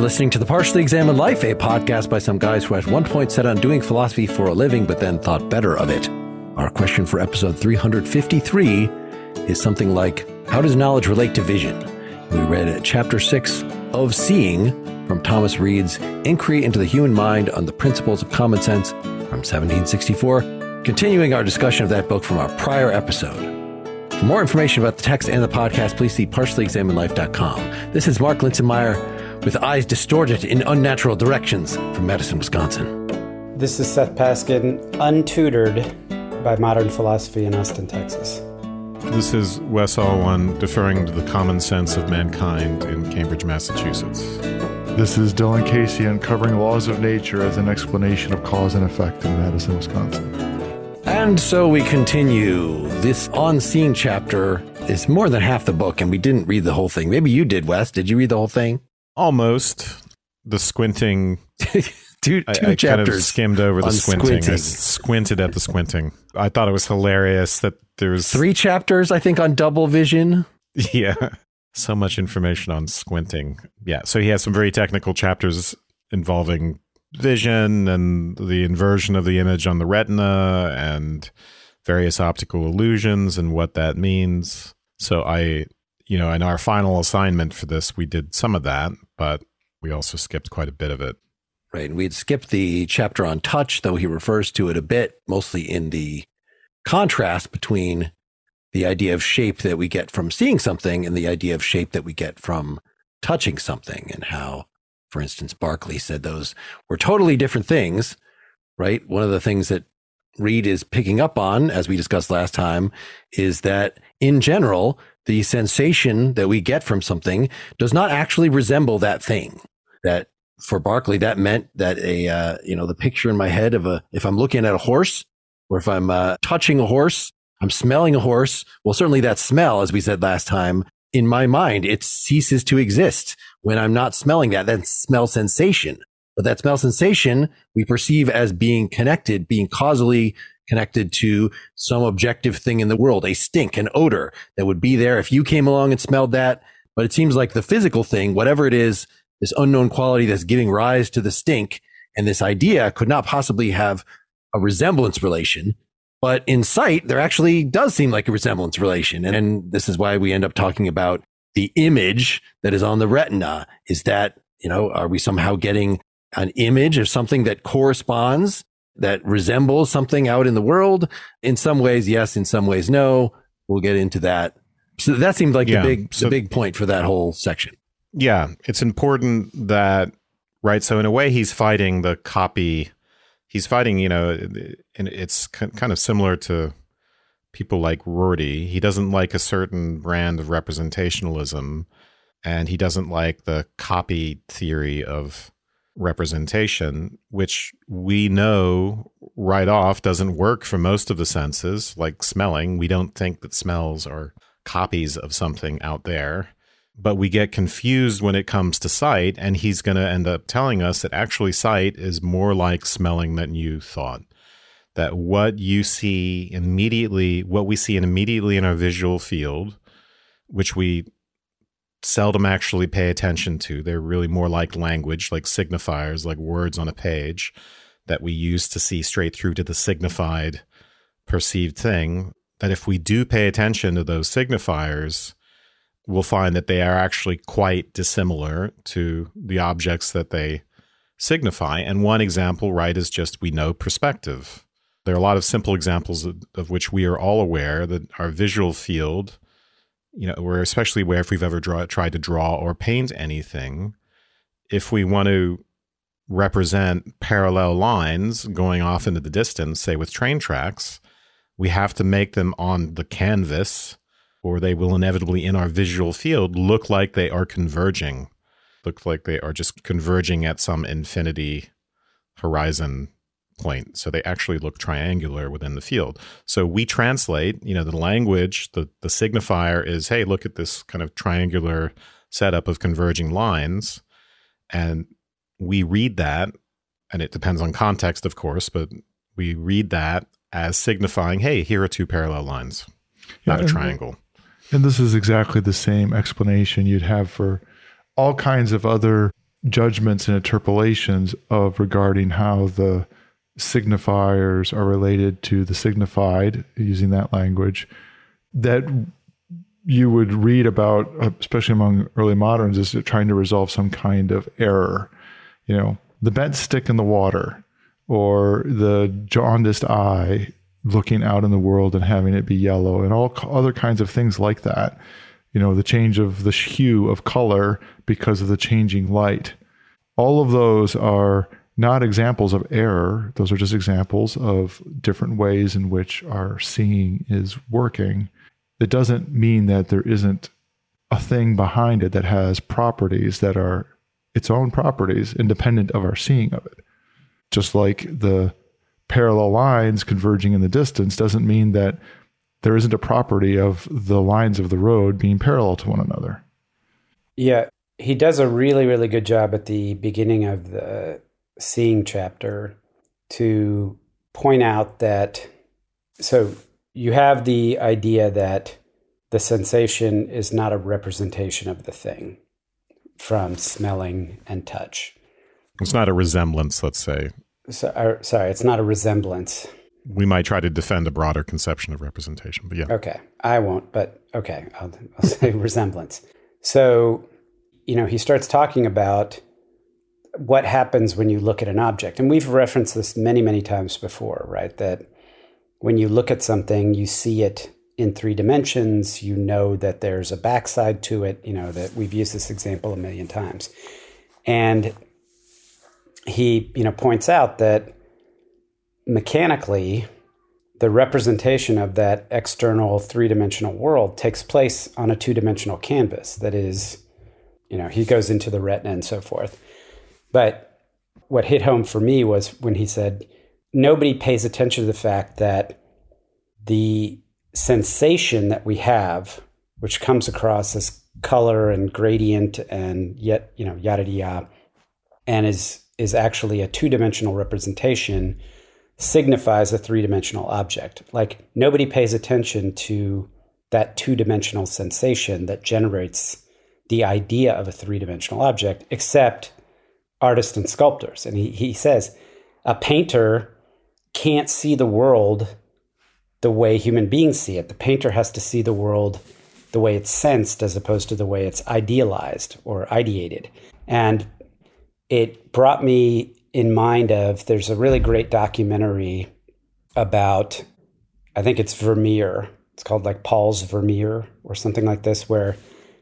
listening to The Partially Examined Life, a podcast by some guys who at one point set on doing philosophy for a living, but then thought better of it. Our question for episode 353 is something like, how does knowledge relate to vision? We read chapter 6 of Seeing from Thomas Reid's Inquiry into the Human Mind on the Principles of Common Sense from 1764, continuing our discussion of that book from our prior episode. For more information about the text and the podcast, please see partiallyexaminedlife.com. This is Mark Linsenmeyer with eyes distorted in unnatural directions from Madison, Wisconsin. This is Seth Paskin, untutored by modern philosophy in Austin, Texas. This is Wes Alwan, deferring to the common sense of mankind in Cambridge, Massachusetts. This is Dylan Casey, uncovering laws of nature as an explanation of cause and effect in Madison, Wisconsin. And so we continue. This On Seeing chapter is more than half the book, and we didn't read the whole thing. Maybe you did, Wes. Did you read the whole thing? Almost. The squinting. two I chapters kind of skimmed over the squinting. squinting. I squinted at the squinting. I thought it was hilarious that there's 3 chapters, I think, on double vision. Yeah. So much information on squinting. Yeah. So he has some very technical chapters involving vision and the inversion of the image on the retina and various optical illusions and what that means. So in our final assignment for this, we did some of that, but we also skipped quite a bit of it. Right. And we'd skipped the chapter on touch, though he refers to it a bit, mostly in the contrast between the idea of shape that we get from seeing something and the idea of shape that we get from touching something, and how, for instance, Berkeley said those were totally different things, right? One of the things that Reid is picking up on, as we discussed last time, is that in general, the sensation that we get from something does not actually resemble that thing. That for Berkeley, that meant that the picture in my head of if I'm looking at a horse, or if I'm touching a horse, I'm smelling a horse. Well, certainly that smell, as we said last time, in my mind, it ceases to exist when I'm not smelling that smell sensation. But that smell sensation we perceive as being connected, being causally connected to some objective thing in the world, a stink, an odor that would be there if you came along and smelled that. But it seems like the physical thing, whatever it is, this unknown quality that's giving rise to the stink, and this idea could not possibly have a resemblance relation. But in sight, there actually does seem like a resemblance relation. And this is why we end up talking about the image that is on the retina. Is that, are we somehow getting an image of something that corresponds, that resembles something out in the world? In some ways, yes. In some ways, no. We'll get into that. So that seemed like the big point for that whole section. Yeah, it's important that, right? So in a way, he's fighting the copy. He's fighting, and it's kind of similar to people like Rorty. He doesn't like a certain brand of representationalism, and he doesn't like the copy theory of representation, which we know right off doesn't work for most of the senses, like smelling. We don't think that smells are copies of something out there. But we get confused when it comes to sight, and he's going to end up telling us that actually sight is more like smelling than you thought. That what you see immediately, what we see immediately in our visual field, which we seldom actually pay attention to, they're really more like language, like signifiers, like words on a page that we use to see straight through to the signified perceived thing, that if we do pay attention to those signifiers, we'll find that they are actually quite dissimilar to the objects that they signify. And one example, right, is just we know perspective. There are a lot of simple examples of which we are all aware that our visual field, we're especially aware if we've ever tried to draw or paint anything. If we want to represent parallel lines going off into the distance, say with train tracks, we have to make them on the canvas, or they will inevitably, in our visual field, look like they are converging, look like they are just converging at some infinity horizon point. So they actually look triangular within the field. So we translate, the language, the signifier is, hey, look at this kind of triangular setup of converging lines. And we read that, and it depends on context, of course, but we read that as signifying, hey, here are 2 parallel lines, not a triangle. And this is exactly the same explanation you'd have for all kinds of other judgments and interpolations of regarding how the signifiers are related to the signified, using that language, that you would read about, especially among early moderns, is trying to resolve some kind of error. The bent stick in the water, or the jaundiced eye looking out in the world and having it be yellow, and all other kinds of things like that. The change of the hue of color because of the changing light. All of those are not examples of error. Those are just examples of different ways in which our seeing is working. It doesn't mean that there isn't a thing behind it that has properties that are its own properties, independent of our seeing of it. Just like the parallel lines converging in the distance doesn't mean that there isn't a property of the lines of the road being parallel to one another. Yeah, he does a really, really good job at the beginning of the seeing chapter to point out that, so you have the idea that the sensation is not a representation of the thing from smelling and touch. It's not a resemblance, let's say. Sorry, it's not a resemblance. We might try to defend a broader conception of representation, but yeah. Okay, I won't, but okay, I'll say resemblance. So, he starts talking about what happens when you look at an object. And we've referenced this many, many times before, right? That when you look at something, you see it in 3 dimensions, you know that there's a backside to it, that we've used this example a million times. And he, points out that mechanically, the representation of that external 3-dimensional world takes place on a 2-dimensional canvas. That is, he goes into the retina and so forth. But what hit home for me was when he said, nobody pays attention to the fact that the sensation that we have, which comes across as color and gradient and yet, yada yada, and is actually a 2-dimensional representation, signifies a 3-dimensional object. Like, nobody pays attention to that 2-dimensional sensation that generates the idea of a 3-dimensional object, except artists and sculptors. And he says a painter can't see the world the way human beings see it. The painter has to see the world the way it's sensed as opposed to the way it's idealized or ideated. And it brought me in mind of, there's a really great documentary about, I think it's Vermeer. It's called like Paul's Vermeer or something like this, where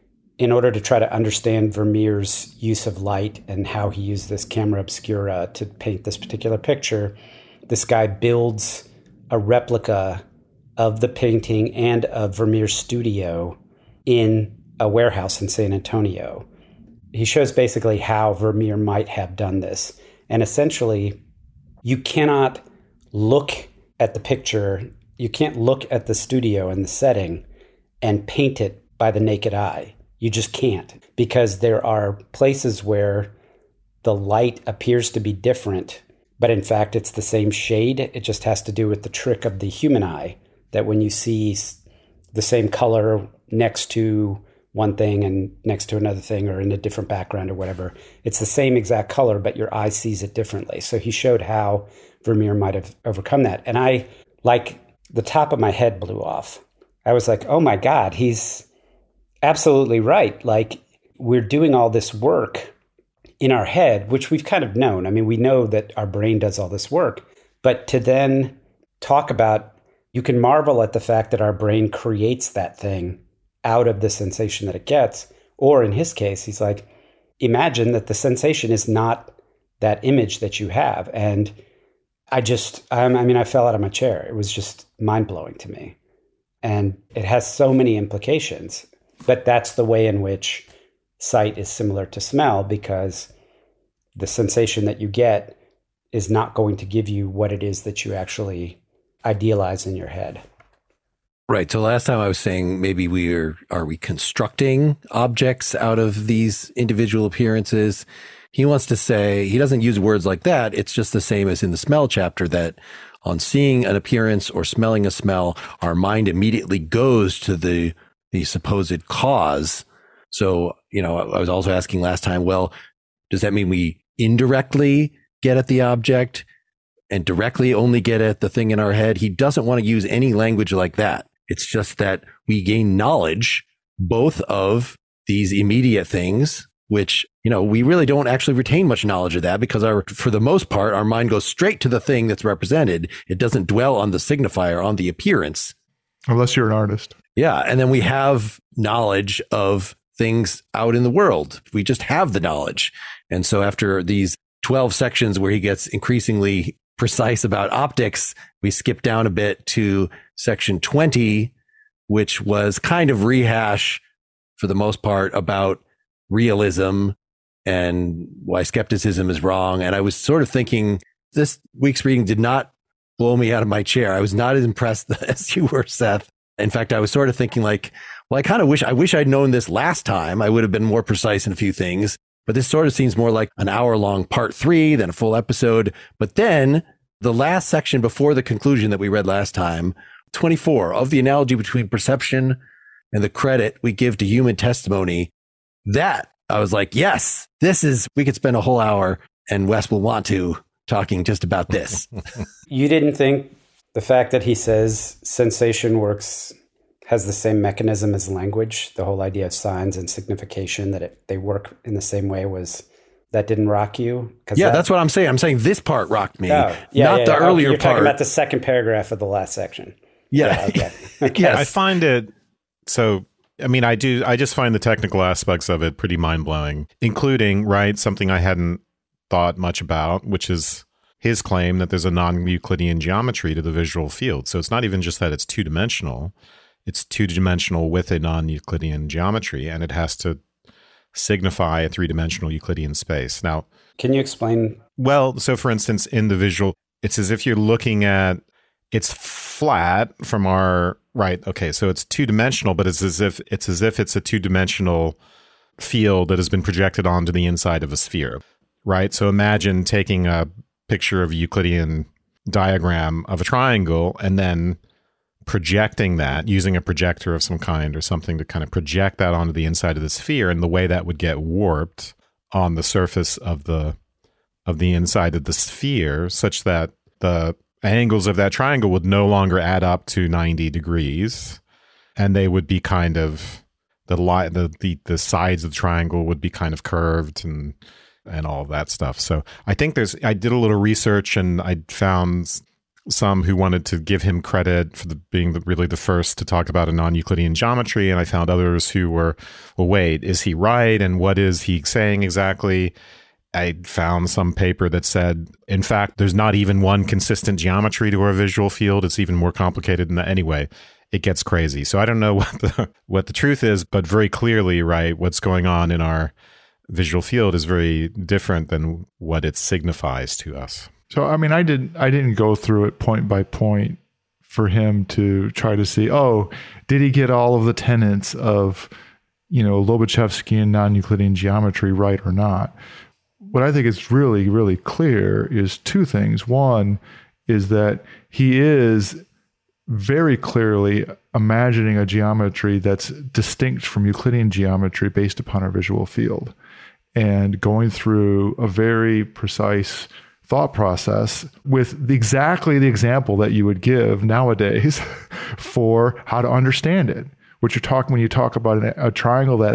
in order to try to understand Vermeer's use of light and how he used this camera obscura to paint this particular picture, this guy builds a replica of the painting and of Vermeer's studio in a warehouse in San Antonio. He shows basically how Vermeer might have done this. And essentially, you cannot look at the picture, you can't look at the studio and the setting and paint it by the naked eye. You just can't, because there are places where the light appears to be different, but in fact, it's the same shade. It just has to do with the trick of the human eye, that when you see the same color next to one thing and next to another thing or in a different background or whatever, it's the same exact color, but your eye sees it differently. So he showed how Vermeer might have overcome that. And I, like, the top of my head blew off. I was like, oh my God, he's absolutely right. Like, we're doing all this work in our head, which we've kind of known. I mean, we know that our brain does all this work, but to then talk about, you can marvel at the fact that our brain creates that thing out of the sensation that it gets. Or in his case, he's like, imagine that the sensation is not that image that you have. And I fell out of my chair. It was just mind-blowing to me. And it has so many implications. But that's the way in which sight is similar to smell, because the sensation that you get is not going to give you what it is that you actually idealize in your head. Right. So last time I was saying maybe are we constructing objects out of these individual appearances? He wants to say, he doesn't use words like that. It's just the same as in the smell chapter, that on seeing an appearance or smelling a smell, our mind immediately goes to the supposed cause. So, I was also asking last time, well, Does that mean we indirectly get at the object and directly only get at the thing in our head? He doesn't want to use any language like that. It's just that we gain knowledge both of these immediate things, which, we really don't actually retain much knowledge of that because for the most part, our mind goes straight to the thing that's represented. It doesn't dwell on the signifier, on the appearance. Unless you're an artist. Yeah. And then we have knowledge of things out in the world. We just have the knowledge. And so after these 12 sections where he gets increasingly precise about optics, we skip down a bit to section 20, which was kind of rehash for the most part about realism and why skepticism is wrong. And I was sort of thinking this week's reading did not blow me out of my chair. I was not as impressed as you were, Seth. In fact, I was sort of thinking like, well, I wish I'd known this last time. I would have been more precise in a few things. But this sort of seems more like an hour-long part 3 than a full episode. But then the last section before the conclusion that we read last time, 24, of the analogy between perception and the credit we give to human testimony, that I was like, yes, we could spend a whole hour, and Wes will want to, talking just about this. You didn't think the fact that he says sensation has the same mechanism as language, the whole idea of signs and signification, that they work in the same way, that didn't rock you? That's what I'm saying. I'm saying this part rocked me, not the earlier You're part. talking about the second paragraph of the last section. Yeah. Okay. Yes. I find it so. I mean, I just find the technical aspects of it pretty mind-blowing, including, something I hadn't thought much about, which is his claim that there's a non-Euclidean geometry to the visual field. So it's not even just that it's two-dimensional. It's two-dimensional with a non-Euclidean geometry, and it has to signify a three-dimensional Euclidean space. Now, can you explain? Well, so for instance, in the visual, it's as if you're looking at, it's flat from our right. Okay, so it's two-dimensional, but it's as if it's a two-dimensional field that has been projected onto the inside of a sphere, right? So imagine taking a picture of a Euclidean diagram of a triangle and then projecting that using a projector of some kind or something to kind of project that onto the inside of the sphere, and the way that would get warped on the surface of the inside of the sphere, such that the angles of that triangle would no longer add up to 90 degrees, and they would be kind of the sides of the triangle would be kind of curved and all of that stuff. So I think I did a little research, and I found some who wanted to give him credit for being really the first to talk about a non-Euclidean geometry, and I found others who were, well, wait, is he right? And what is he saying exactly? I found some paper that said, in fact, there's not even one consistent geometry to our visual field. It's even more complicated than that. Anyway, it gets crazy. So I don't know what the truth is, but very clearly, what's going on in our visual field is very different than what it signifies to us. So, I mean, I didn't go through it point by point for him to try to see, did he get all of the tenets of, Lobachevskian non-Euclidean geometry right or not? What I think is really, really clear is two things. One is that he is very clearly imagining a geometry that's distinct from Euclidean geometry based upon our visual field, and going through a very precise thought process with exactly the example that you would give nowadays for how to understand it. What you're talking when you talk about a triangle that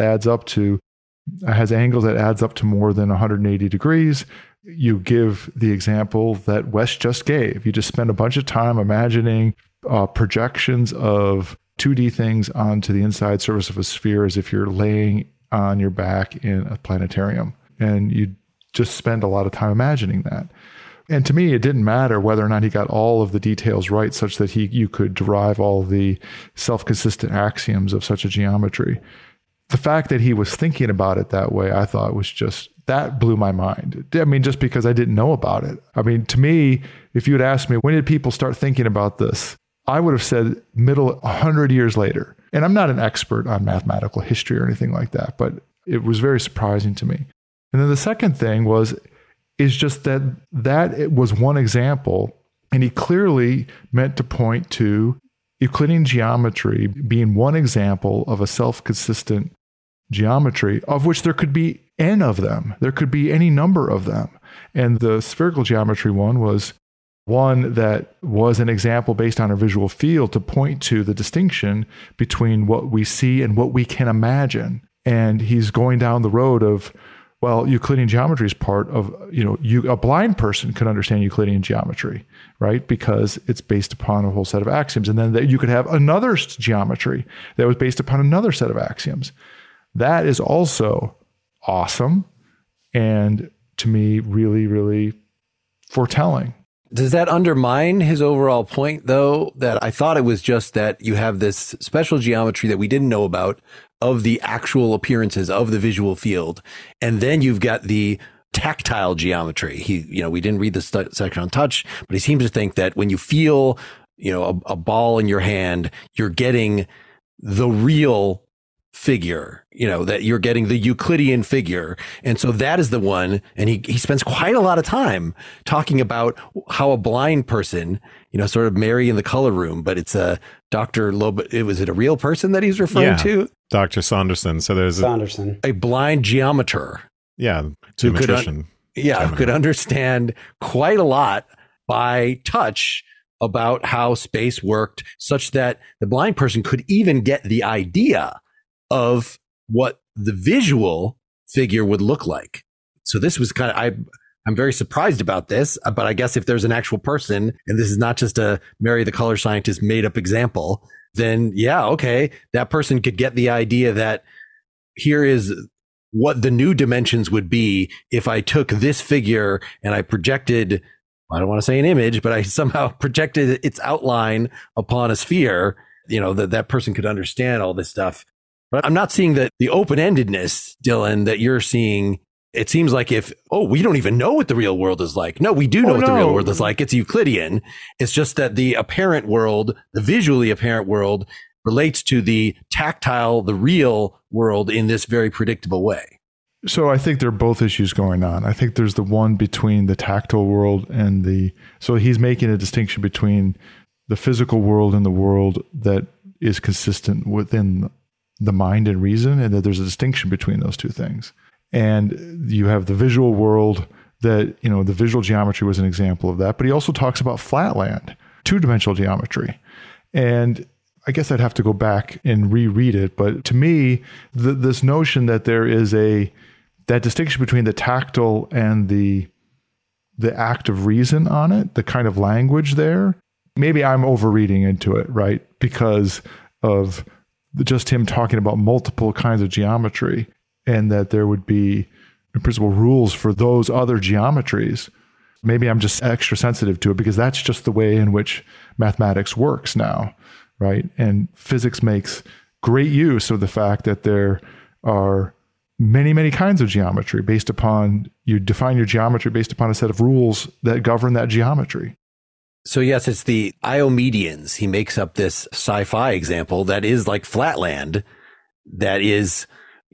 has angles that adds up to more than 180 degrees, you give the example that Wes just gave. You just spend a bunch of time imagining projections of 2D things onto the inside surface of a sphere as if you're laying on your back in a planetarium. And you just spend a lot of time imagining that. And to me, it didn't matter whether or not he got all of the details right, such that you could derive all the self-consistent axioms of such a geometry. The fact that he was thinking about it that way, I thought that blew my mind. I mean, just because I didn't know about it. I mean, to me, if you had asked me, when did people start thinking about this? I would have said 100 years later. And I'm not an expert on mathematical history or anything like that, but it was very surprising to me. And then the second thing is just that it was one example, and he clearly meant to point to Euclidean geometry being one example of a self-consistent geometry, of which there could be n of them. There could be any number of them. And the spherical geometry one was one that was an example based on a visual field to point to the distinction between what we see and what we can imagine. And he's going down the road of, well, Euclidean geometry is part of, a blind person could understand Euclidean geometry, right? Because it's based upon a whole set of axioms. And then that you could have another geometry that was based upon another set of axioms. That is also awesome. And to me, really, really foretelling. Does that undermine his overall point, though, that I thought it was just that you have this special geometry that we didn't know about of the actual appearances of the visual field, and then you've got the tactile geometry. We didn't read the section on touch, but he seems to think that when you feel, a ball in your hand, you're getting the real figure, that you're getting the Euclidean figure. And so that is the one. And he spends quite a lot of time talking about how a blind person, sort of Mary in the color room, but it's a Dr. Loeb. Was it a real person that he's referring to? Dr. Saunderson. So there's Saunderson, a blind geometer. Yeah. Geometrician. Could understand quite a lot by touch about how space worked, such that the blind person could even get the idea of what the visual figure would look like. So this was I'm very surprised about this, but I guess if there's an actual person, and this is not just a Mary the color scientist made up example, then that person could get the idea that here is what the new dimensions would be if I took this figure and I projected, I don't want to say an image, but I somehow projected its outline upon a sphere, that person could understand all this stuff. But I'm not seeing the open-endedness, Dylan, that you're seeing. It seems like we don't even know what the real world is like. No, we do know what the real world is like. It's Euclidean. It's just that the apparent world, the visually apparent world, relates to the tactile, the real world in this very predictable way. So I think there are both issues going on. I think there's the one between the tactile world and so he's making a distinction between the physical world and the world that is consistent within the mind and reason, and that there's a distinction between those two things. And you have the visual world that, the visual geometry was an example of that, but he also talks about flatland, two-dimensional geometry. And I guess I'd have to go back and reread it, but to me, this notion that there is that distinction between the tactile and the act of reason on it, the kind of language there, maybe I'm overreading into it, right? Because of just him talking about multiple kinds of geometry, and that there would be, in principle, rules for those other geometries. Maybe I'm just extra sensitive to it because that's just the way in which mathematics works now, right? And physics makes great use of the fact that there are many, many kinds of geometry you define your geometry based upon a set of rules that govern that geometry. So yes, it's the Iomedians. He makes up this sci-fi example that is like flatland. That is,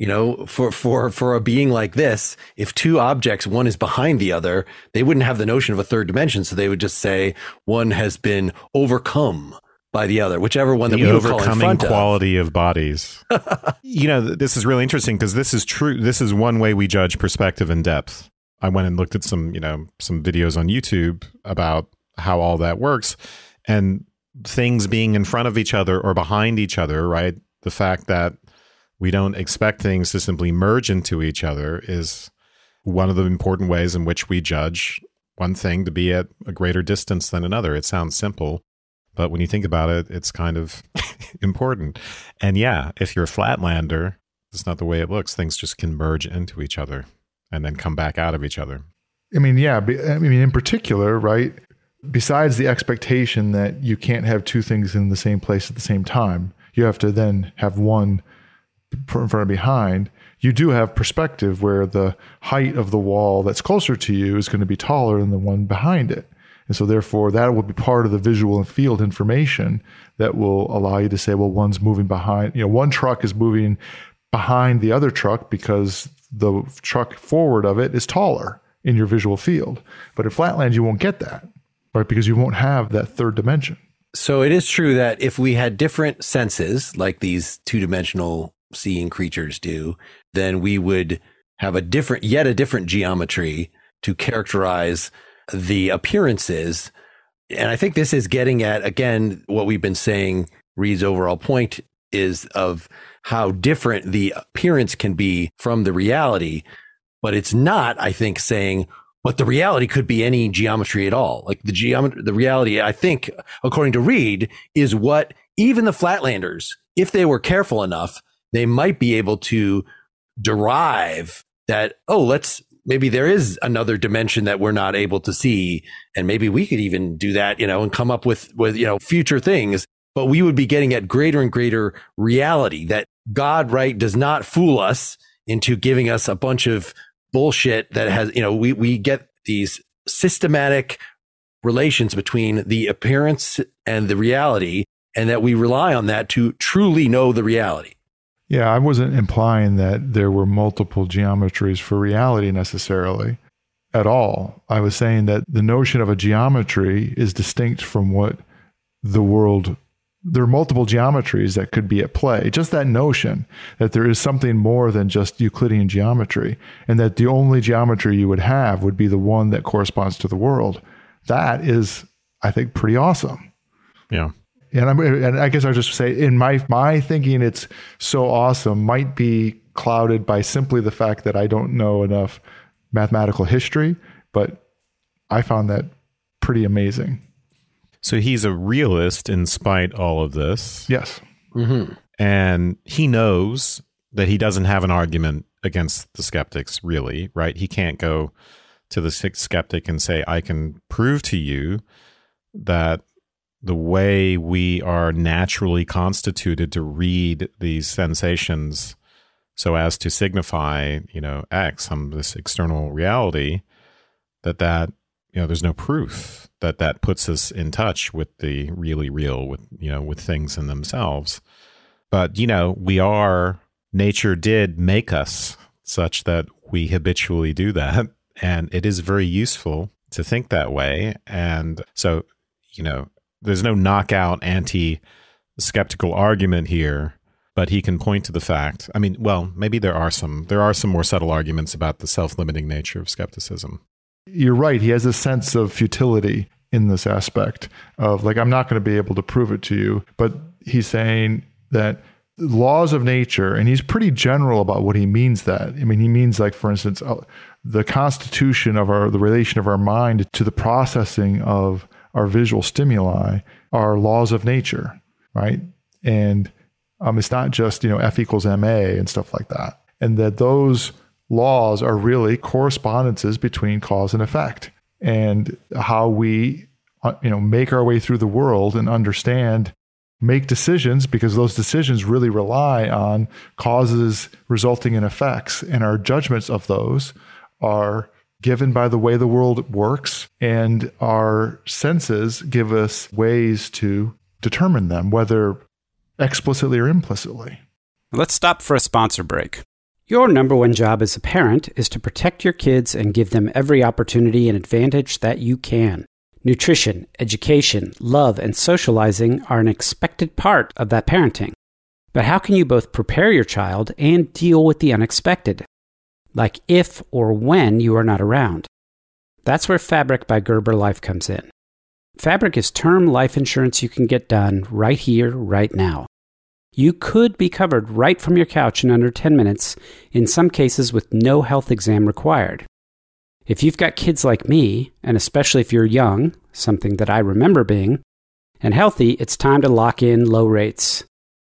for a being like this, if two objects, one is behind the other, they wouldn't have the notion of a third dimension. So they would just say one has been overcome by the other, whichever one that we would call in front of. The overcoming quality of bodies. This is really interesting because this is true. This is one way we judge perspective and depth. I went and looked at some videos on YouTube about how all that works, and things being in front of each other or behind each other, right? The fact that we don't expect things to simply merge into each other is one of the important ways in which we judge one thing to be at a greater distance than another. It sounds simple, but when you think about it, it's kind of important. And if you're a flatlander, it's not the way it looks. Things just can merge into each other and then come back out of each other. In particular, right? Besides the expectation that you can't have two things in the same place at the same time, you have to then have one in front and behind. You do have perspective where the height of the wall that's closer to you is going to be taller than the one behind it. And so therefore that will be part of the visual and field information that will allow you to say, well, one's moving behind, one truck is moving behind the other truck because the truck forward of it is taller in your visual field. But in flatland, you won't get that. Right, because you won't have that third dimension. So it is true that if we had different senses, like these two-dimensional seeing creatures do, then we would have yet a different geometry to characterize the appearances. And I think this is getting at, again, what we've been saying, Reid's overall point is of how different the appearance can be from the reality. But it's not, I think, saying, but the reality could be any geometry at all. Like the reality, I think, according to Reid, is what even the Flatlanders, if they were careful enough, they might be able to derive that, maybe there is another dimension that we're not able to see. And maybe we could even do that, and come up with, future things. But we would be getting at greater and greater reality that God, right, does not fool us into giving us a bunch of bullshit that has, we get these systematic relations between the appearance and the reality, and that we rely on that to truly know the reality. Yeah, I wasn't implying that there were multiple geometries for reality necessarily at all. I was saying that the notion of a geometry is distinct from what the world. There are multiple geometries that could be at play. Just that notion that there is something more than just Euclidean geometry, and that the only geometry you would have would be the one that corresponds to the world. That is, I think, pretty awesome. Yeah. And I guess I'll just say, in my thinking, it's so awesome might be clouded by simply the fact that I don't know enough mathematical history, but I found that pretty amazing. So he's a realist in spite all of this. Yes. Mm-hmm. And he knows that he doesn't have an argument against the skeptics, really, right? He can't go to the skeptic and say, I can prove to you that the way we are naturally constituted to read these sensations so as to signify, X, this external reality, that there's no proof that puts us in touch with the really real, with things in themselves. But, nature did make us such that we habitually do that. And it is very useful to think that way. And so, there's no knockout anti-skeptical argument here, but he can point to the fact. I mean, well, maybe there are some more subtle arguments about the self-limiting nature of skepticism. You're right. He has a sense of futility in this aspect of I'm not going to be able to prove it to you. But he's saying that laws of nature, and he's pretty general about what he means that. I mean, he means for instance, the constitution of the relation of our mind to the processing of our visual stimuli are laws of nature, right? And it's not just, F equals MA and stuff like that. And that those laws are really correspondences between cause and effect, and how we, make our way through the world and make decisions, because those decisions really rely on causes resulting in effects, and our judgments of those are given by the way the world works, and our senses give us ways to determine them, whether explicitly or implicitly. Let's stop for a sponsor break. Your number one job as a parent is to protect your kids and give them every opportunity and advantage that you can. Nutrition, education, love, and socializing are an expected part of that parenting. But how can you both prepare your child and deal with the unexpected? Like if or when you are not around. That's where Fabric by Gerber Life comes in. Fabric is term life insurance you can get done right here, right now. You could be covered right from your couch in under 10 minutes, in some cases with no health exam required. If you've got kids like me, and especially if you're young, something that I remember being, and healthy, it's time to lock in low rates.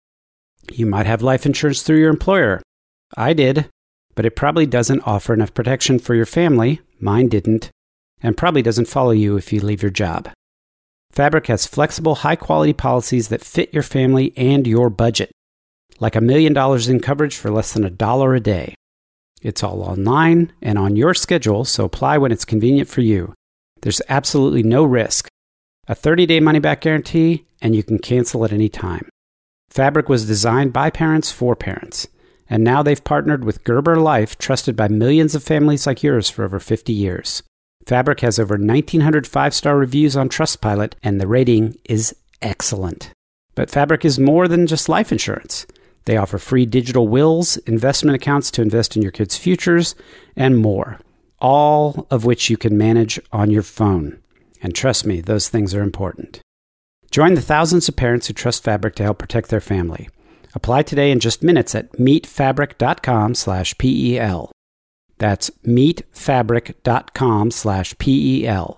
You might have life insurance through your employer. I did, but it probably doesn't offer enough protection for your family, mine didn't, and probably doesn't follow you if you leave your job. Fabric has flexible, high-quality policies that fit your family and your budget, like $1 million in coverage for less than $1 a day. It's all online and on your schedule, so apply when it's convenient for you. There's absolutely no risk. A 30-day money-back guarantee, and you can cancel at any time. Fabric was designed by parents for parents, and now they've partnered with Gerber Life, trusted by millions of families like yours for over 50 years. Fabric has over 1,900 5-star reviews on Trustpilot, and the rating is excellent. But Fabric is more than just life insurance. They offer free digital wills, investment accounts to invest in your kids' futures, and more, all of which you can manage on your phone. And trust me, those things are important. Join the thousands of parents who trust Fabric to help protect their family. Apply today in just minutes at meetfabric.com/PEL. That's meetfabric.com/PEL.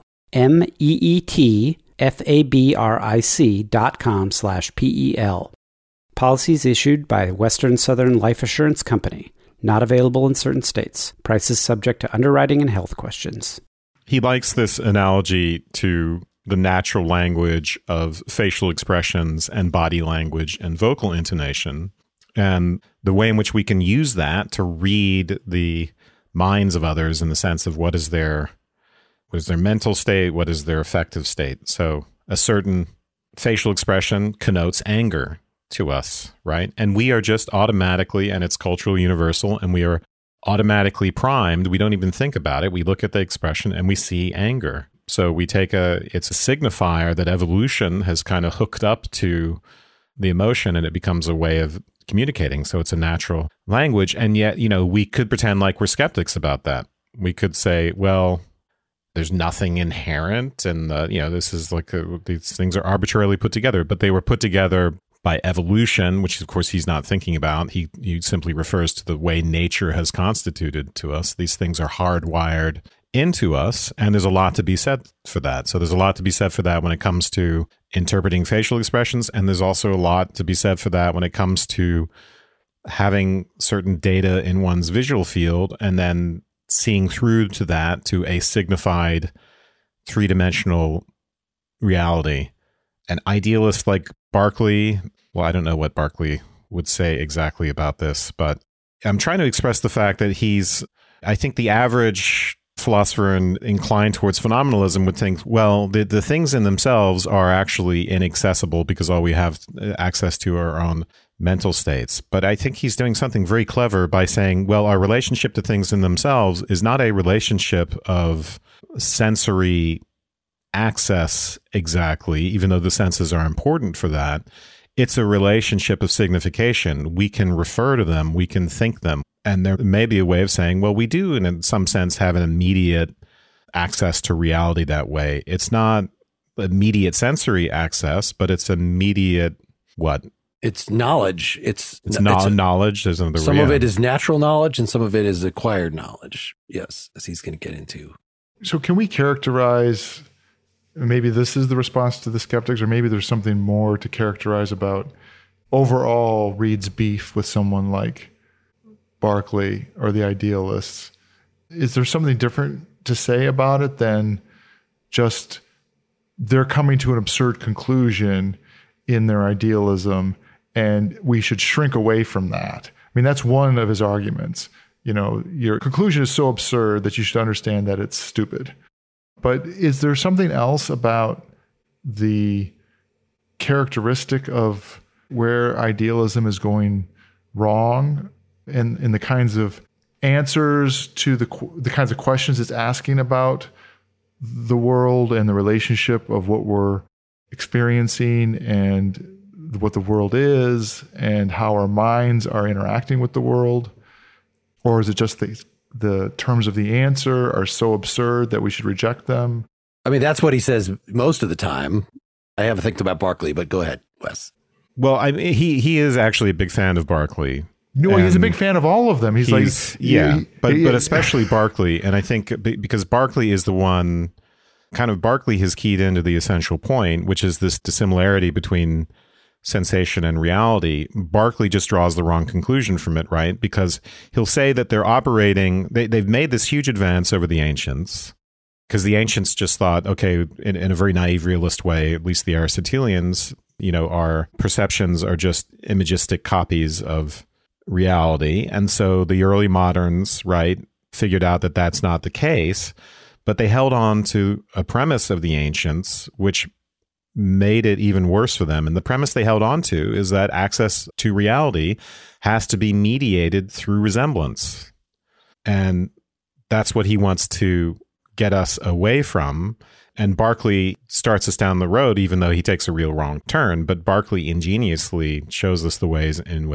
meetfabric.com/PEL. Policies issued by Western Southern Life Assurance Company. Not available in certain states. Prices subject to underwriting and health questions. He likes this analogy to the natural language of facial expressions and body language and vocal intonation, and the way in which we can use that to read the minds of others in the sense of what is their mental state, what is their affective state. So a certain facial expression connotes anger to us, right? And we are just automatically, and it's culturally universal, and we are automatically primed. We don't even think about it. We look at the expression and we see anger. So it's a signifier that evolution has kind of hooked up to the emotion, and it becomes a way of communicating. So it's a natural language. And yet, we could pretend like we're skeptics about that. We could say, well, there's nothing inherent, and this is like these things are arbitrarily put together, but they were put together by evolution, which of course he's not thinking about. He simply refers to the way nature has constituted to us. These things are hardwired into us, and there's a lot to be said for that. So there's a lot to be said for that when it comes to interpreting facial expressions, and there's also a lot to be said for that when it comes to having certain data in one's visual field and then seeing through to that to a signified three-dimensional reality. An idealist like Berkeley, well, I don't know what Berkeley would say exactly about this, but I'm trying to express the fact that I think the average philosopher inclined towards phenomenalism would think, well, the things in themselves are actually inaccessible because all we have access to are our own mental states. But I think he's doing something very clever by saying, well, our relationship to things in themselves is not a relationship of sensory access exactly, even though the senses are important for that. It's a relationship of signification. We can refer to them, we can think them. And there may be a way of saying, well, we do, in some sense, have an immediate access to reality that way. It's not immediate sensory access, but it's immediate what? It's knowledge. It's knowledge. There's another some of it is natural knowledge, and some of it is acquired knowledge. Yes, as he's going to get into. So can we characterize, maybe this is the response to the skeptics, or maybe there's something more to characterize about overall Reed's beef with someone like Berkeley or the idealists? Is there something different to say about it than just they're coming to an absurd conclusion in their idealism and we should shrink away from that? I mean, that's one of his arguments. Your conclusion is so absurd that you should understand that it's stupid. But is there something else about the characteristic of where idealism is going wrong and in the kinds of answers to the kinds of questions it's asking about the world and the relationship of what we're experiencing and what the world is and how our minds are interacting with the world? Or is it just the terms of the answer are so absurd that we should reject them? I mean, that's what he says most of the time. I haven't think about Berkeley, but go ahead, Wes. Well, he is actually a big fan of Berkeley. No, he's a big fan of all of them. But especially Berkeley. And I think because Berkeley is the one, Berkeley has keyed into the essential point, which is this dissimilarity between sensation and reality. Berkeley just draws the wrong conclusion from it, right? Because he'll say that they're operating, they've made this huge advance over the ancients, because the ancients just thought, okay, in a very naive, realist way, at least the Aristotelians, our perceptions are just imagistic copies of reality. And so the early moderns, right, figured out that that's not the case, but they held on to a premise of the ancients, which made it even worse for them. And the premise they held on to is that access to reality has to be mediated through resemblance. And that's what he wants to get us away from. And Berkeley starts us down the road, even though he takes a real wrong turn. But Berkeley ingeniously shows us the ways in which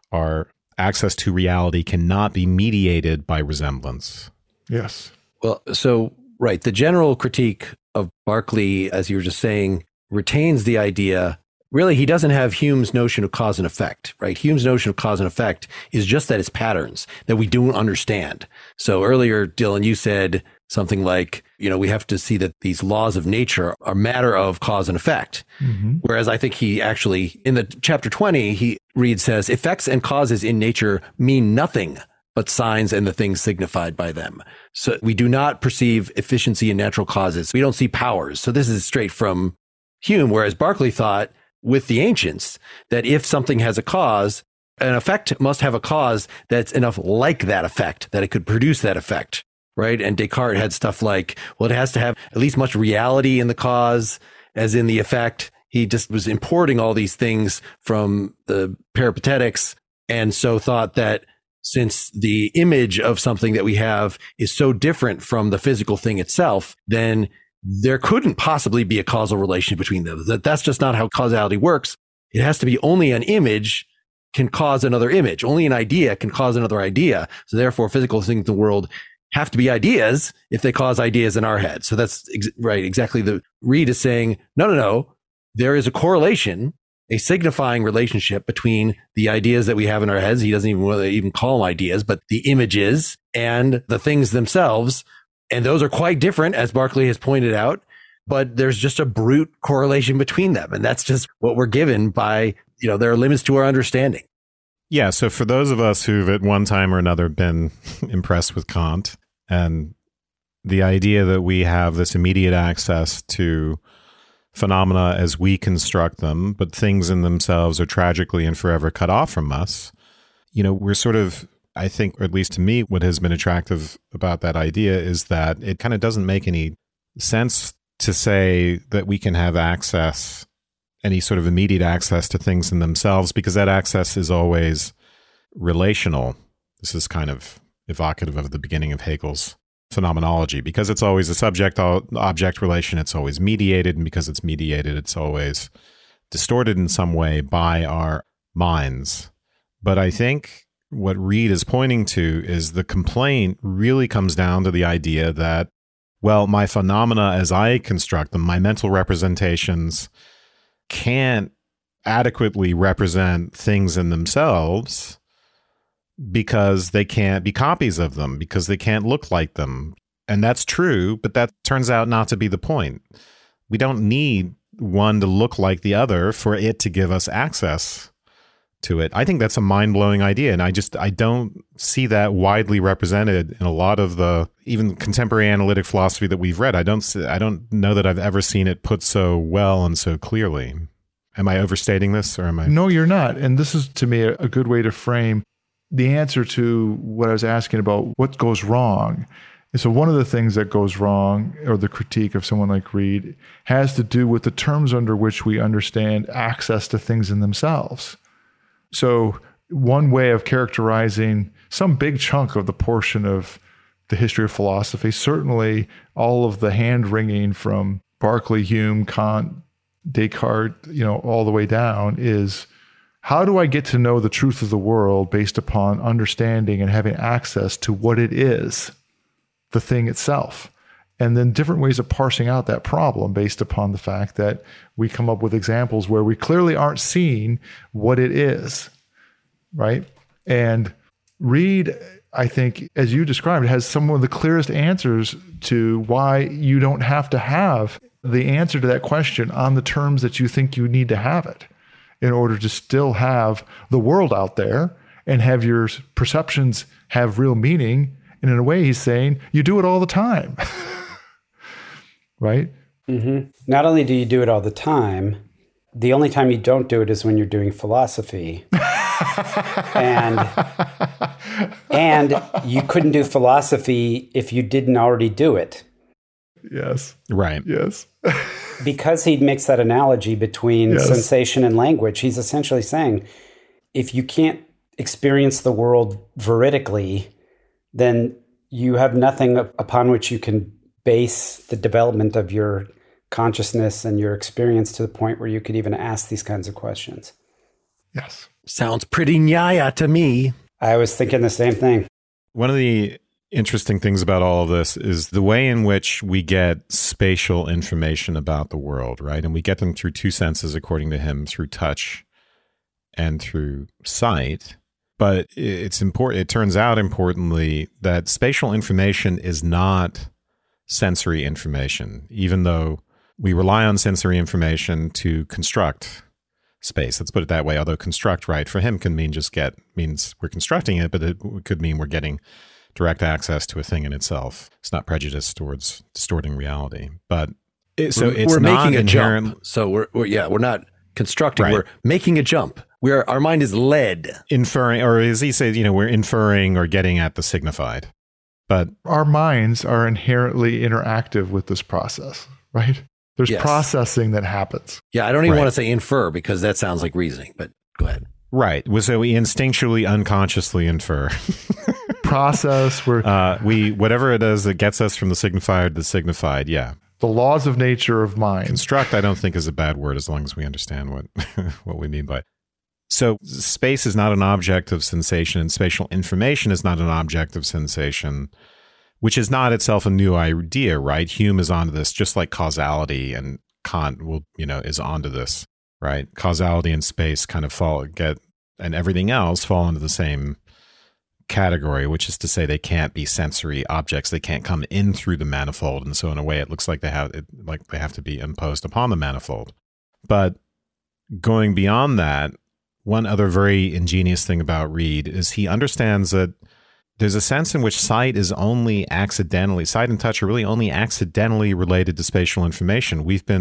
our access to reality cannot be mediated by resemblance. Yes. Well, so, right. The general critique of Berkeley, as you were just saying, retains the idea. Really, he doesn't have Hume's notion of cause and effect, right? Hume's notion of cause and effect is just that it's patterns that we don't understand. So earlier, Dylan, you said something like, we have to see that these laws of nature are matter of cause and effect. Mm-hmm. Whereas I think he actually, in the chapter 20, Reid says, effects and causes in nature mean nothing but signs and the things signified by them. So we do not perceive efficiency in natural causes. We don't see powers. So this is straight from Hume, whereas Berkeley thought, with the ancients, that if something has a cause, an effect must have a cause that's enough like that effect, that it could produce that effect, right? And Descartes had stuff like, well, it has to have at least much reality in the cause as in the effect. He just was importing all these things from the Peripatetics, and so thought that since the image of something that we have is so different from the physical thing itself, then there couldn't possibly be a causal relation between them. That's just not how causality works. It has to be only an image can cause another image. Only an idea can cause another idea. So therefore, physical things in the world have to be ideas if they cause ideas in our head. So that's right. Exactly. The Reid is saying, no. There is a correlation, a signifying relationship between the ideas that we have in our heads. He doesn't even call them ideas, but the images and the things themselves. And those are quite different, as Berkeley has pointed out, but there's just a brute correlation between them. And that's just what we're given by, there are limits to our understanding. Yeah. So for those of us who've at one time or another been impressed with Kant and the idea that we have this immediate access to phenomena as we construct them, but things in themselves are tragically and forever cut off from us, we're sort of, I think, or at least to me, what has been attractive about that idea is that it kind of doesn't make any sense to say that we can have access, any sort of immediate access to things in themselves, because that access is always relational. This is kind of evocative of the beginning of Hegel's phenomenology, because it's always a subject-object relation, it's always mediated, and because it's mediated, it's always distorted in some way by our minds. But I think what Reid is pointing to is the complaint really comes down to the idea that, well, my phenomena as I construct them, my mental representations, can't adequately represent things in themselves because they can't be copies of them, because they can't look like them. And that's true, but that turns out not to be the point. We don't need one to look like the other for it to give us access to it. I think that's a mind-blowing idea, and I don't see that widely represented in a lot of the even contemporary analytic philosophy that we've read. I don't know that I've ever seen it put so well and so clearly. Am I overstating this, or am I? No, you're not. And this is, to me, a good way to frame the answer to what I was asking about what goes wrong. And so one of the things that goes wrong, or the critique of someone like Reid, has to do with the terms under which we understand access to things in themselves. So one way of characterizing some big chunk of the portion of the history of philosophy, certainly all of the hand-wringing from Berkeley, Hume, Kant, Descartes, all the way down, is how do I get to know the truth of the world based upon understanding and having access to what it is, the thing itself? And then different ways of parsing out that problem based upon the fact that we come up with examples where we clearly aren't seeing what it is, right? And Reid, I think, as you described, has some of the clearest answers to why you don't have to have the answer to that question on the terms that you think you need to have it in order to still have the world out there and have your perceptions have real meaning. And in a way, he's saying you do it all the time. Right? Mm-hmm. Not only do you do it all the time, the only time you don't do it is when you're doing philosophy. and you couldn't do philosophy if you didn't already do it. Yes. Right. Yes. Because he makes that analogy between sensation and language, he's essentially saying, if you can't experience the world veridically, then you have nothing upon which you can base the development of your consciousness and your experience to the point where you could even ask these kinds of questions. Yes. Sounds pretty nyaya to me. I was thinking the same thing. One of the interesting things about all of this is the way in which we get spatial information about the world, right? And we get them through two senses, according to him, through touch and through sight. But it's important. It turns out, importantly, that spatial information is not sensory information, even though we rely on sensory information to construct space. Let's put it that way. Although construct, right, for him can mean means we're constructing it, but it could mean we're getting direct access to a thing in itself. It's not prejudiced towards distorting reality. But we're making a jump. So we're not constructing. Right. We're making a jump. Our mind is led. Inferring, or as he says, we're inferring or getting at the signified. But our minds are inherently interactive with this process, right? There's processing that happens. Yeah, I don't even want to say infer because that sounds like reasoning, but go ahead. Right. So we instinctually, unconsciously infer. Process where we whatever it is that gets us from the signified to the signified. Yeah. The laws of nature of mind. Construct, I don't think, is a bad word as long as we understand what we mean by it. So space is not an object of sensation, and spatial information is not an object of sensation, which is not itself a new idea, right? Hume is onto this, just like causality, and Kant is onto this, right? Causality and space kind of and everything else fall into the same category, which is to say they can't be sensory objects. They can't come in through the manifold, and so in a way, it looks like they have to be imposed upon the manifold. But going beyond that, one other very ingenious thing about Reid is he understands that there's a sense in which sight and touch are really only accidentally related to spatial information.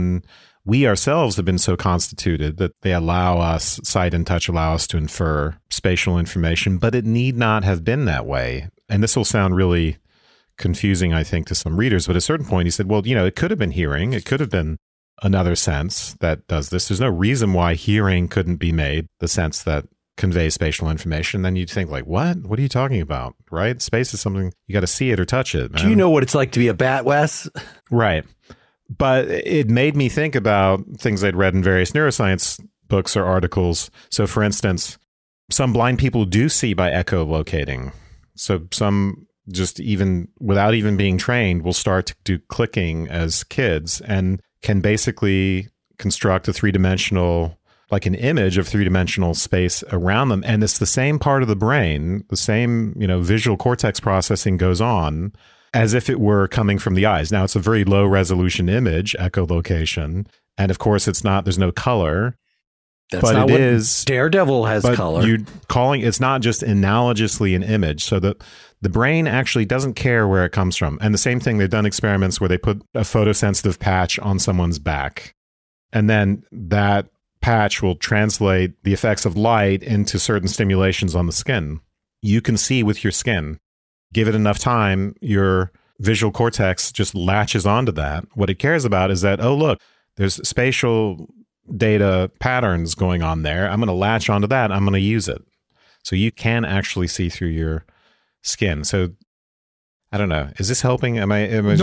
We ourselves have been so constituted that sight and touch allow us to infer spatial information, but it need not have been that way. And this will sound really confusing, I think, to some readers, but at a certain point he said, well, it could have been hearing. It could have been another sense that does this. There's no reason why hearing couldn't be made the sense that conveys spatial information. Then you'd think like, what are you talking about? Right? Space is something you got to see it or touch it, man. Do you know what it's like to be a bat, Wes? Right. But it made me think about things I'd read in various neuroscience books or articles. So for instance, some blind people do see by echolocating. So some just even without even being trained will start to do clicking as kids and can basically construct a three-dimensional, like an image of three-dimensional space around them. And it's the same part of the brain, the same, visual cortex processing goes on as if it were coming from the eyes. Now, it's a very low-resolution image, echolocation. And of course, there's no color. That's not what Daredevil has color. It's not just analogously an image. So the brain actually doesn't care where it comes from. And the same thing, they've done experiments where they put a photosensitive patch on someone's back. And then that patch will translate the effects of light into certain stimulations on the skin. You can see with your skin. Give it enough time, your visual cortex just latches onto that. What it cares about is that, oh, look, there's spatial data patterns going on there. I'm going to latch onto that. I'm going to use it. So you can actually see through your skin. So I don't know. Is this helping? No,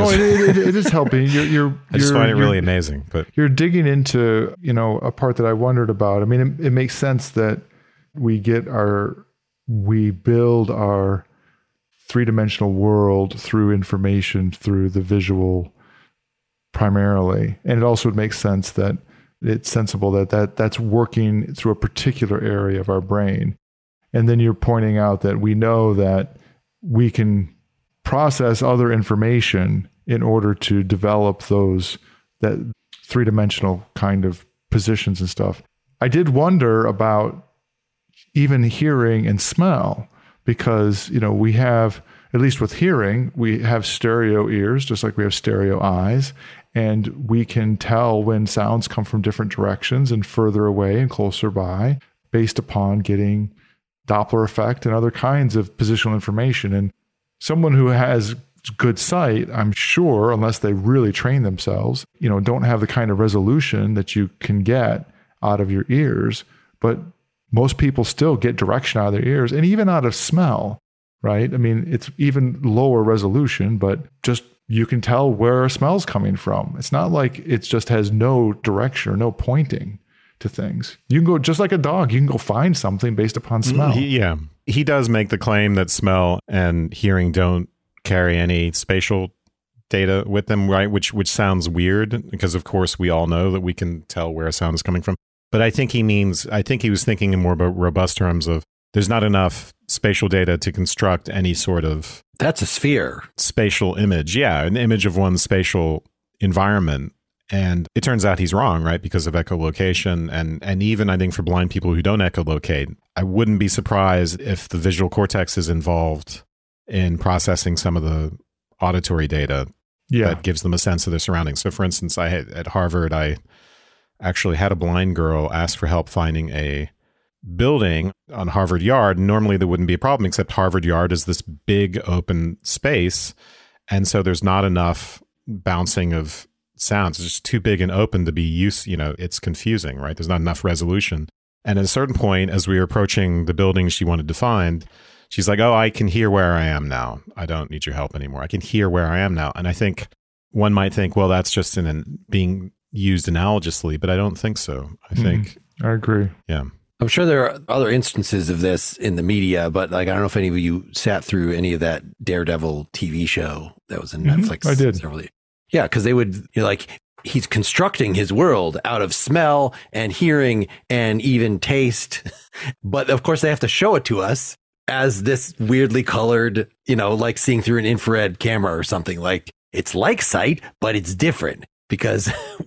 it is helping. I just find it really amazing. But you're digging into, a part that I wondered about. I mean, it makes sense that we build our three-dimensional world through information, through the visual primarily. And it also would make sense that it's sensible that's working through a particular area of our brain. And then you're pointing out that we know that we can process other information in order to develop that three-dimensional kind of positions and stuff. I did wonder about even hearing and smell, because, we have, at least with hearing, we have stereo ears, just like we have stereo eyes, and we can tell when sounds come from different directions and further away and closer by based upon getting Doppler effect and other kinds of positional information. And someone who has good sight, I'm sure, unless they really train themselves, don't have the kind of resolution that you can get out of your ears, but most people still get direction out of their ears and even out of smell, right? I mean, it's even lower resolution, but just you can tell where a smell's coming from. It's not like it just has no direction or no pointing to things. You can go, just like a dog, you can go find something based upon smell. He does make the claim that smell and hearing don't carry any spatial data with them, right? Which sounds weird, because of course we all know that we can tell where a sound is coming from. But I think he was thinking in more robust terms of there's not enough spatial data to construct any sort of... That's a sphere. Spatial image. Yeah, an image of one's spatial environment. And it turns out he's wrong, right? Because of echolocation. And even, I think, for blind people who don't echolocate, I wouldn't be surprised if the visual cortex is involved in processing some of the auditory data that gives them a sense of their surroundings. So, for instance, at Harvard, I actually had a blind girl ask for help finding a building on Harvard Yard. Normally, there wouldn't be a problem, except Harvard Yard is this big open space. And so there's not enough bouncing of sounds. It's just too big and open to be used. It's confusing, right? There's not enough resolution. And at a certain point, as we were approaching the building she wanted to find, she's like, oh, I can hear where I am now. I don't need your help anymore. I can hear where I am now. And I think one might think, well, that's just being used analogously, but I don't think so. I think... I agree. Yeah. I'm sure there are other instances of this in the media, but I don't know if any of you sat through any of that Daredevil TV show that was in Netflix. I did. Yeah, because they would, he's constructing his world out of smell and hearing and even taste. But of course, they have to show it to us as this weirdly colored, like seeing through an infrared camera or something. Like, it's like sight, but it's different. Because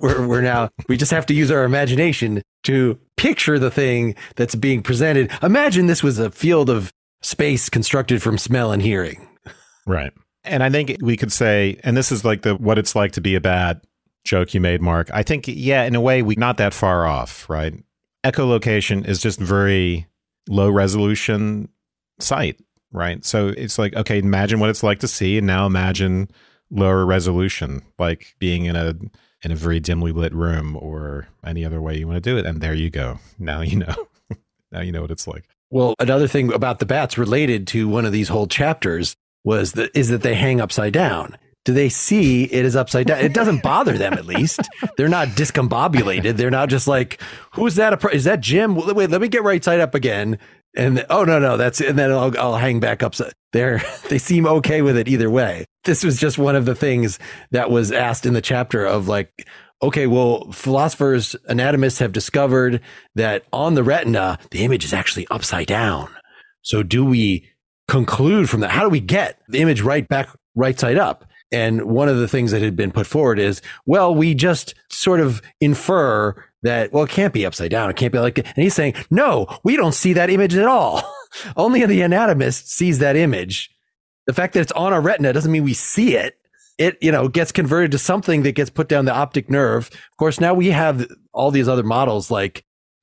we just have to use our imagination to picture the thing that's being presented. Imagine this was a field of space constructed from smell and hearing. Right. And I think we could say, and this is like what it's like to be a bad joke you made, Mark. I think, in a way, we're not that far off, right? Echolocation is just very low resolution sight, right? So it's like, okay, imagine what it's like to see, and now imagine lower resolution, like being in a very dimly lit room or any other way you want to do it. And there you go. Now you know. Now you know what it's like. Well, another thing about the bats related to one of these whole chapters is that they hang upside down. Do they see it is upside down? It doesn't bother them, at least. They're not discombobulated. They're not just like, who's that? Is that Jim? Wait, let me get right side up again. And no, that's, and then I'll hang back up. They seem okay with it either way. This was just one of the things that was asked in the chapter of like, okay, well, philosophers, anatomists have discovered that on the retina, the image is actually upside down. So do we conclude from that? How do we get the image right side up? And one of the things that had been put forward is, well, we just sort of infer that, well, it can't be upside down. It can't be like, and he's saying, no, we don't see that image at all. Only the anatomist sees that image. The fact that it's on our retina doesn't mean we see it. It, gets converted to something that gets put down the optic nerve. Of course, now we have all these other models like,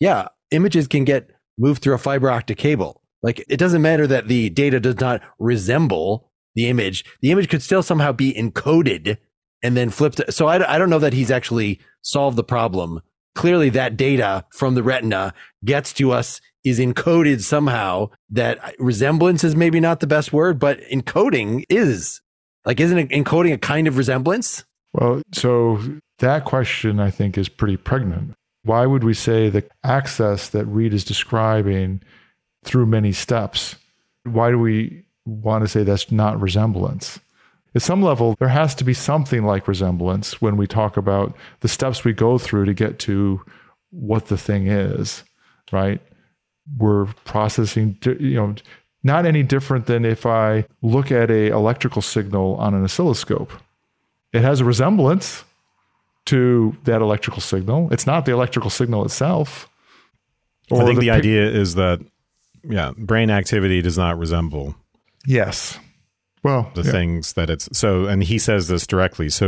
images can get moved through a fiber optic cable. Like, it doesn't matter that the data does not resemble the image. The image could still somehow be encoded and then flipped. So I don't know that he's actually solved the problem. Clearly, that data from the retina gets to us, is encoded somehow. That resemblance is maybe not the best word, but encoding is. Like, isn't it encoding a kind of resemblance? Well, so that question, I think, is pretty pregnant. Why would we say the access that Reid is describing through many steps? Why do we want to say that's not resemblance? At some level, there has to be something like resemblance when we talk about the steps we go through to get to what the thing is, right? We're processing, not any different than if I look at an electrical signal on an oscilloscope. It has a resemblance to that electrical signal. It's not the electrical signal itself. I think the idea is that, brain activity does not resemble. Yes. Well, the things that it's so, and he says this directly. So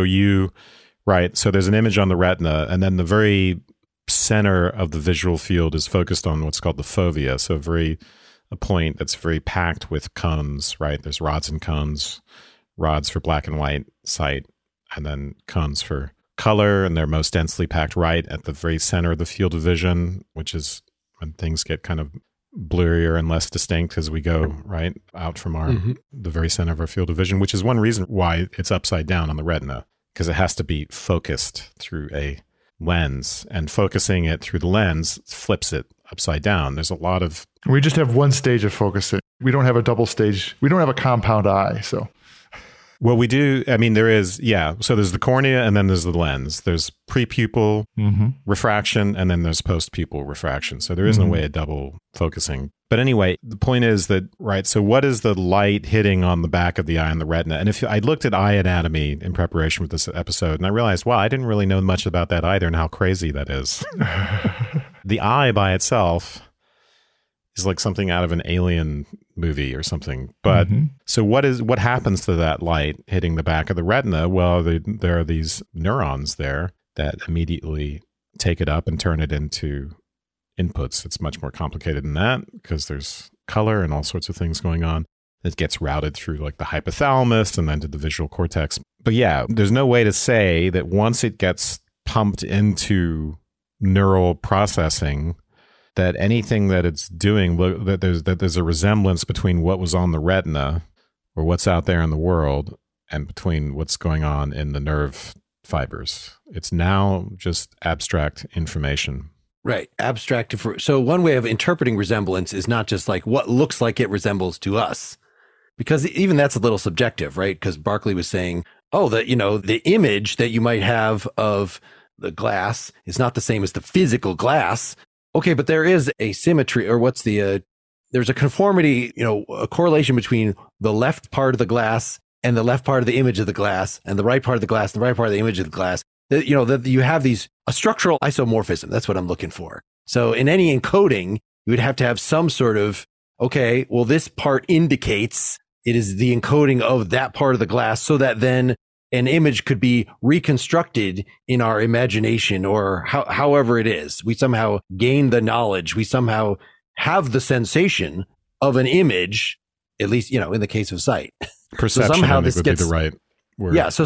so there's an image on the retina, and then the very center of the visual field is focused on what's called the fovea. So a point that's very packed with cones, right? There's rods and cones, rods for black and white sight, and then cones for color, and they're most densely packed right at the very center of the field of vision, which is when things get kind of blurrier and less distinct as we go right out from the very center of our field of vision, which is one reason why it's upside down on the retina, because it has to be focused through a lens, and focusing it through the lens flips it upside down. There's a lot of... We just have one stage of focusing. We don't have a double stage. We don't have a compound eye. So, well, we do. I mean, there is, yeah. So there's the cornea and then there's the lens. There's pre-pupil refraction and then there's post-pupil refraction. So there is no way of double focusing. But anyway, the point is that, right, so what is the light hitting on the back of the eye and the retina? And if I looked at eye anatomy in preparation for this episode, and I realized, wow, I didn't really know much about that either and how crazy that is. The eye by itself is like something out of an alien movie or something. But so what happens to that light hitting the back of the retina? Well, there are these neurons there that immediately take it up and turn it into inputs. It's much more complicated than that because there's color and all sorts of things going on. It gets routed through like the hypothalamus and then to the visual cortex. But yeah, there's no way to say that once it gets pumped into neural processing, that anything that it's doing, that there's a resemblance between what was on the retina or what's out there in the world and between what's going on in the nerve fibers. It's now just abstract information. Right. Abstract. So one way of interpreting resemblance is not just like what looks like it resembles to us, because even that's a little subjective, right? Because Berkeley was saying, oh, that, you know, the image that you might have of the glass is not the same as the physical glass. Okay, but there is a symmetry, or there's a conformity, you know, a correlation between the left part of the glass and the left part of the image of the glass and the right part of the glass and the right part of the image of the glass. That, you know, that you have a structural isomorphism. That's what I'm looking for. So in any encoding, you would have to have some sort of, okay, well, this part indicates it is the encoding of that part of the glass so that then an image could be reconstructed in our imagination or however it is. We somehow gain the knowledge. We somehow have the sensation of an image, at least, you know, in the case of sight. Perception, so somehow this would be the right word. Yeah.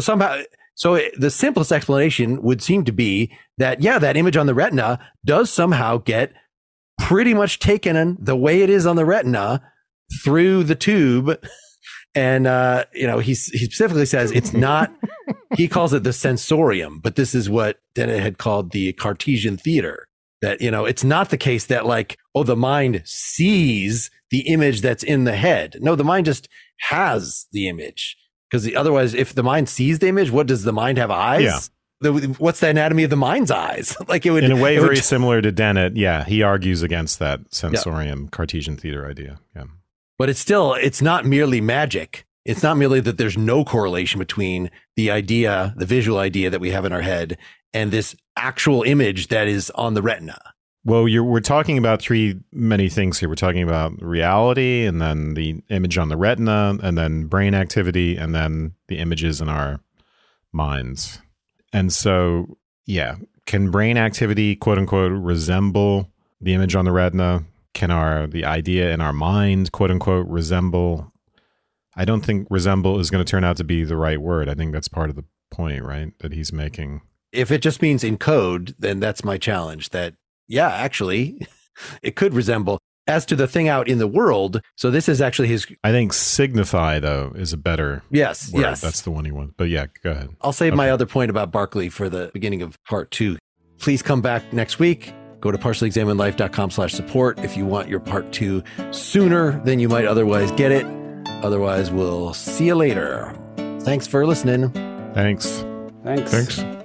So the simplest explanation would seem to be that, yeah, that image on the retina does somehow get pretty much taken the way it is on the retina through the tube. And, you know, he specifically says it's not, he calls it the sensorium, but this is what Dennett had called the Cartesian theater. That, you know, it's not the case that like, oh, the mind sees the image that's in the head. No, the mind just has the image. Because otherwise, if the mind sees the image, what does the mind have eyes? Yeah. What's the anatomy of the mind's eyes? Like it would, in a way, very similar to Dennett. Yeah, he argues against that sensorium Cartesian theater idea. Yeah, but it's not merely magic. It's not merely that there's no correlation between the idea, the visual idea that we have in our head, and this actual image that is on the retina. Well, we're talking about many things here. We're talking about reality, and then the image on the retina, and then brain activity, and then the images in our minds. And so, yeah, can brain activity, quote unquote, resemble the image on the retina? Can the idea in our mind, quote unquote, resemble? I don't think resemble is going to turn out to be the right word. I think that's part of the point, right, that he's making. If it just means encode, then that's my challenge. That, yeah, actually, it could resemble. As to the thing out in the world, so this is actually his... I think signify, though, is a better word. Yes. That's the one he wants. But yeah, go ahead. I'll save my other point about Berkeley for the beginning of part 2. Please come back next week. Go to partiallyexaminedlife.com/support if you want your part 2 sooner than you might otherwise get it. Otherwise, we'll see you later. Thanks for listening. Thanks. Thanks. Thanks.